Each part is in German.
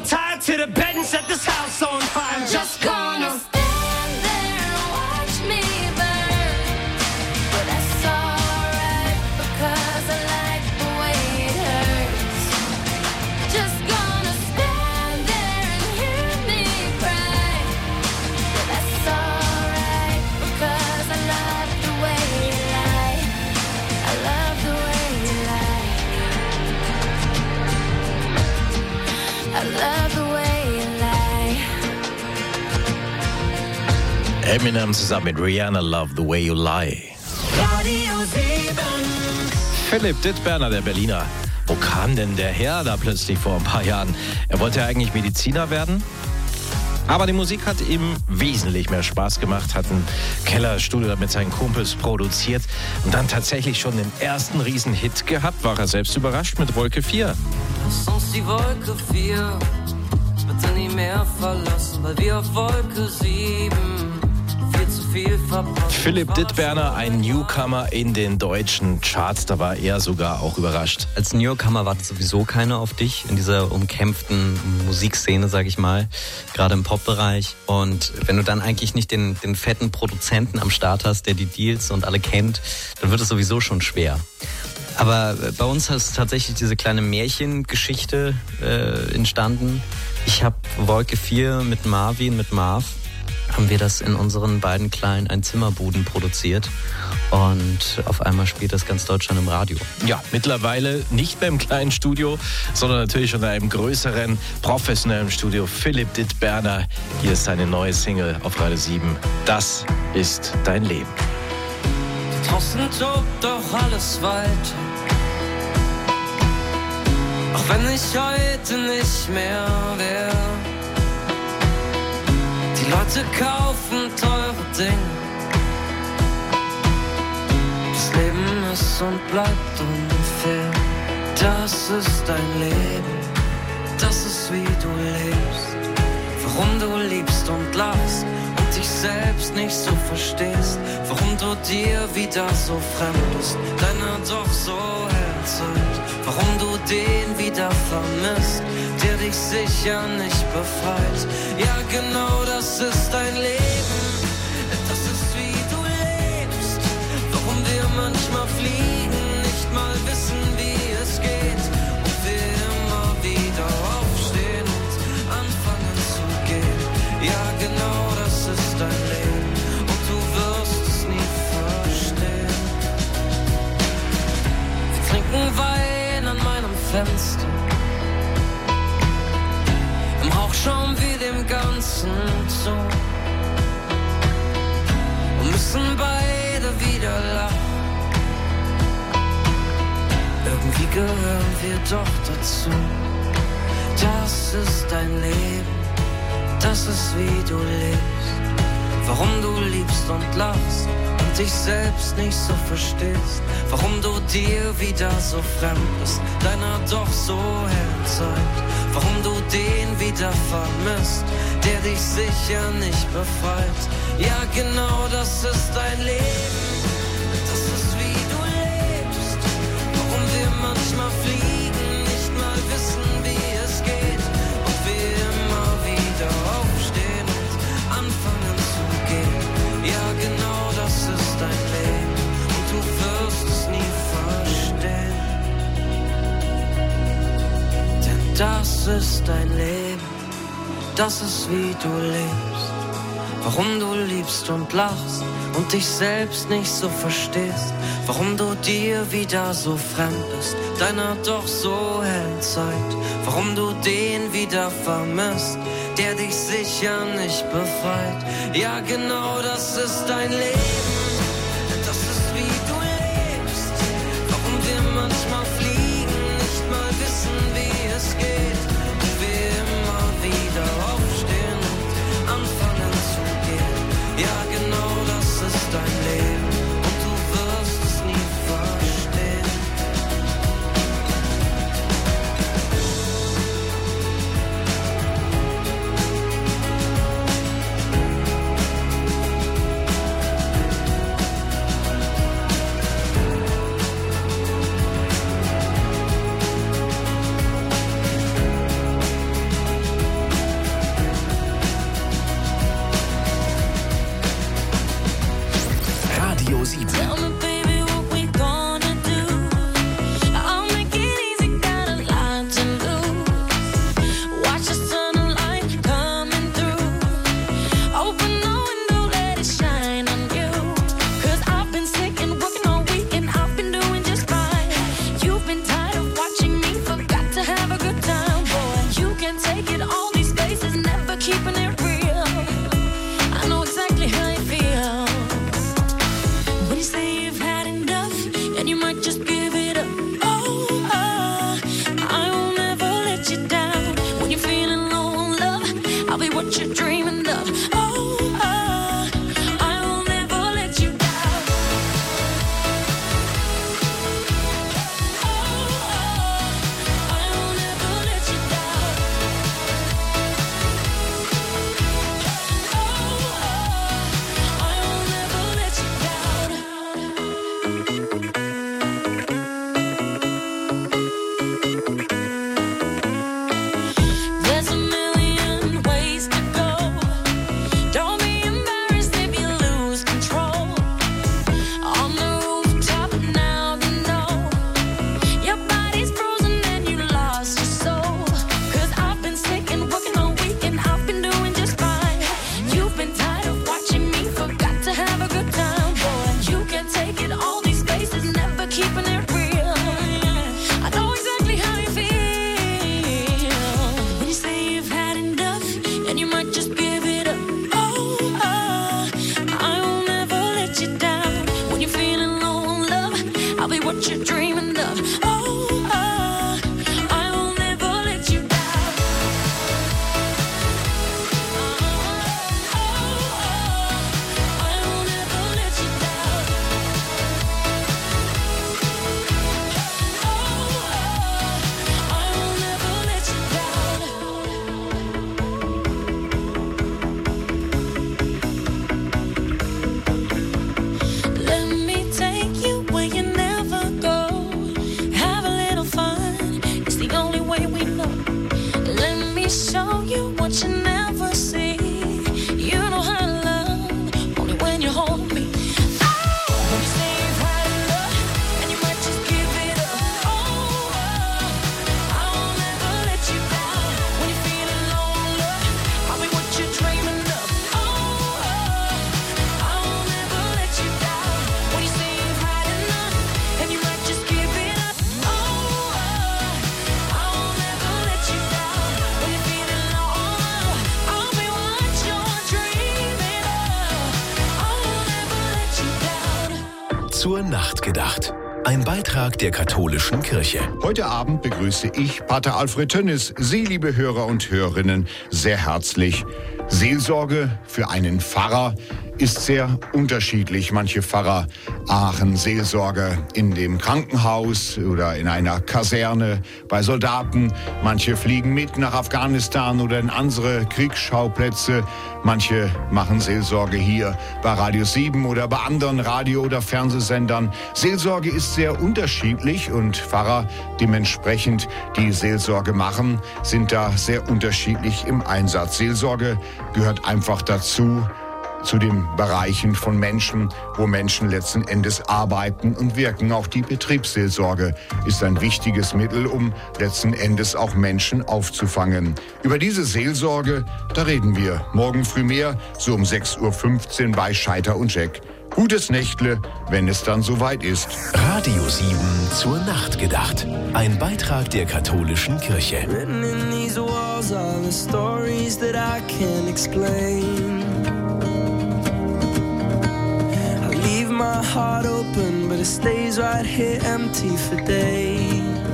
tie to the bed and set this house on fire. I'm just gonna stand there and watch me burn. But that's alright because I like the way it hurts. Just gonna stand there and hear me cry. But that's alright because I love the way you lie. I love the way you lie. I love the way you lie. Eminem zusammen mit Rihanna, Love the Way You Lie. Radio 7. Philipp Dittberner, der Berliner. Wo kam denn der her da plötzlich vor ein paar Jahren? Er wollte ja eigentlich Mediziner werden. Aber die Musik hat ihm wesentlich mehr Spaß gemacht, hat ein Kellerstudio mit seinen Kumpels produziert und dann tatsächlich schon den ersten Riesenhit gehabt, war er selbst überrascht mit Wolke 4. Lass uns die Wolke 4 bitte nie mehr verlassen, weil wir auf Wolke 7 viel zu viel verpassen. Philipp Dittberner, ein Newcomer in den deutschen Charts, da war er sogar auch überrascht. Als Newcomer wartet sowieso keiner auf dich in dieser umkämpften Musikszene, sag ich mal, gerade im Pop-Bereich. Und wenn du dann eigentlich nicht den fetten Produzenten am Start hast, der die Deals und alle kennt, dann wird es sowieso schon schwer. Aber bei uns ist tatsächlich diese kleine Märchengeschichte entstanden. Ich habe Wolke 4 mit Marvin, mit Marv, haben wir das in unseren beiden kleinen Einzimmerbuden produziert. Und auf einmal spielt das ganz Deutschland im Radio. Ja, mittlerweile nicht mehr im kleinen Studio, sondern natürlich schon in einem größeren, professionellen Studio. Philipp Dittberner, hier ist seine neue Single auf Radio 7. Das ist dein Leben. Draußen tobt doch alles weiter. Auch wenn ich heute nicht mehr wär. Die Leute kaufen teure Dinge. Das Leben ist und bleibt unfair. Das ist dein Leben. Das ist wie du lebst. Warum du liebst und lachst und dich selbst nicht so verstehst. Warum du dir wieder so fremd bist, deiner doch so hellen Zeit. Warum du den wieder vermisst, der dich sicher nicht befreit. Ja, genau das ist dein Leben. Das ist wie du lebst. Warum wir manchmal fliegen, nicht mal wissen, wie es geht. Und wir immer wieder aufstehen und anfangen zu gehen. Ja, genau das ist dein Leben. Und du wirst es nie verstehen. Wir trinken Wein an meinem Fenster. Im Rauch schauen wir dem Ganzen zu. Und müssen beide wieder lachen. Irgendwie gehören wir doch dazu. Das ist dein Leben. Das ist wie du lebst. Warum du liebst und lachst und dich selbst nicht so verstehst. Warum du dir wieder so fremd bist, deiner doch so hellen Zeit. Warum du den wieder vermisst, der dich sicher nicht befreit. Ja, genau das ist dein Leben. Das ist wie du lebst. Warum wir manchmal fliegen, nicht mal wissen, wie es geht. Und wir immer wieder aufstehen und anfangen zu gehen. Ja, genau das ist dein Leben. Und du wirst es nie verstehen. Denn das ist dein Leben. Das ist wie du lebst. Warum du liebst und lachst und dich selbst nicht so verstehst. Warum du dir wieder so fremd bist, deiner doch so hellen Zeit. Warum du den wieder vermisst, der dich sicher nicht befreit. Ja, genau das ist dein Leben. Das ist wie du lebst. Warum wir manchmal fliegen, nicht mal wissen, wie es geht. Und wir immer wieder aufstehen und anfangen zu gehen. Ja, genau das ist dein Leben. Und du wirst es nie verstehen. Radio 7. Tell me, baby, what we gonna do? I'll make it easy, got a lot to lose. Watch the sunlight coming through. Open the window, let it shine on you. 'Cause I've been sick and working all week and I've been doing just fine. You've been tired of watching me, forgot to have a good time, boy. You can take it, all these faces, never keeping it real. I know exactly how you feel. When you say you've had enough and you might just give it up. Oh, I will never let you down. When you're feeling low on love, I'll be what you're dreaming of. Oh, I will never let you down. Oh, I will never let you down. Oh, I will never let you down. There's a million ways to go. Don't be embarrassed if you lose control. On the rooftop now you know your body's frozen and you lost your soul. 'Cause I've been sick and working all week and I've been doing just fine. You've been tired of watching me, forgot to have a good time, boy. You can take it, all these faces, never keeping it real. I know exactly how you feel. When you say you've had enough and you might just give it up. Oh, I will never let you down. When you're feeling low on love, I'll be what you're dreaming of. Oh, I will never let you down. I will never let you down. I will never let you down. Let me take you where you never go. Have a little fun, it's the only way we know. Let me show you what you never see. You know how to love, only when you hold me. When you say you've had enough, and you might just give it up. Oh, I will never let you down. When you're feeling low on love, I'll be what you're dreaming of. Oh, I will never let you down. When you say you've had enough, and you might just give it up. Oh, I will never let you down. When you're feeling low on love, I'll be what you're dreaming of. I will never let you down. Zur Nacht gedacht. Ein Beitrag der katholischen Kirche. Heute Abend begrüße ich Pater Alfred Tönnis, Sie, liebe Hörer und Hörerinnen, sehr herzlich. Seelsorge für einen Pfarrer ist sehr unterschiedlich. Manche Pfarrer machen Seelsorge in dem Krankenhaus oder in einer Kaserne bei Soldaten. Manche fliegen mit nach Afghanistan oder in andere Kriegsschauplätze. Manche machen Seelsorge hier bei Radio 7 oder bei anderen Radio- oder Fernsehsendern. Seelsorge ist sehr unterschiedlich und Pfarrer dementsprechend, die Seelsorge machen, sind da sehr unterschiedlich im Einsatz. Seelsorge gehört einfach dazu, zu den Bereichen von Menschen, wo Menschen letzten Endes arbeiten und wirken. Auch die Betriebsseelsorge ist ein wichtiges Mittel, um letzten Endes auch Menschen aufzufangen. Über diese Seelsorge, da reden wir morgen früh mehr, so um 6:15 Uhr bei Scheiter und Jack. Gutes Nächtle, wenn es dann soweit ist. Radio 7 zur Nacht gedacht. Ein Beitrag der katholischen Kirche. Written in these walls are the stories that I can't explain. I leave my heart open, but it stays right here empty for days.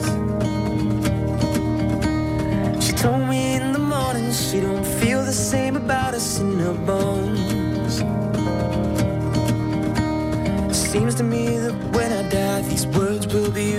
She told me in the morning she don't feel the same about us in her bones. Seems to me that when I die, these words will be